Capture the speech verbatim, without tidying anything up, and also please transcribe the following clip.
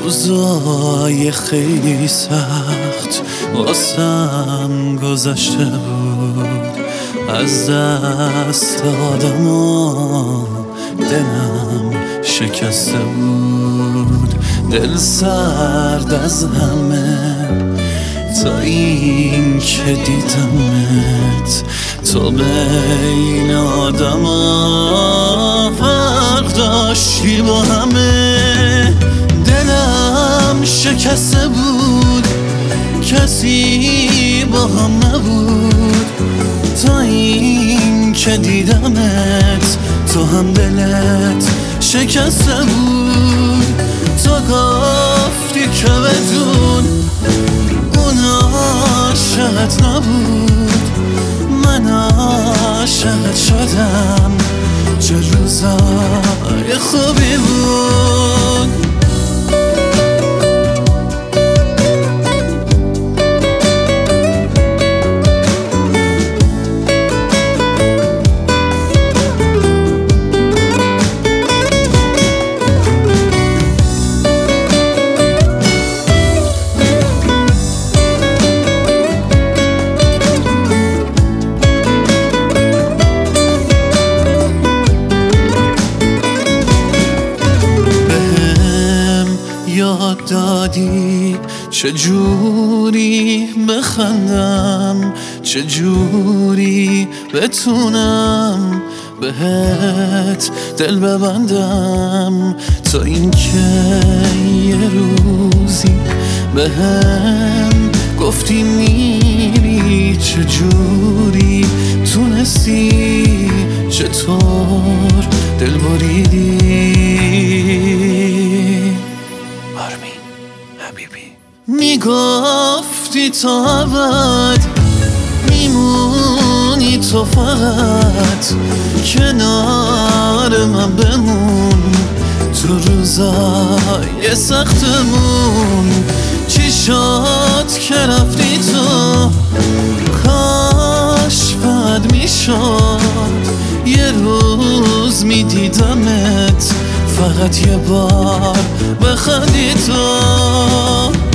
روزای خیلی سخت واسم گذشته بود، از دست آدما دلم شکسته بود. دل سرد از همه تا این که دیدمت، تو بین آدما فرق داشتی با همه. دلم شکسته بود، کسی با هم نبود، تا این که دیدمت تو هم دلت شکسته بود. تو گفتی که بدون اون عاشقت نبود، من عاشقت شدم، چه روزای خوبی بود. یاد دادی چجوری بخندم، چجوری بتونم بهت دل ببندم، تا اینکه یه روزی بهم گفتی میری، چجوری تونستی، چطور دل بریدی. میگفتی تو ابد میمونی، تو فقط کنار من بمون، تو روزای سختمون. چی شد که رفتی تو، کاش فقط میشد یه روز میدیدمت، فقط یه بار بخندی تو.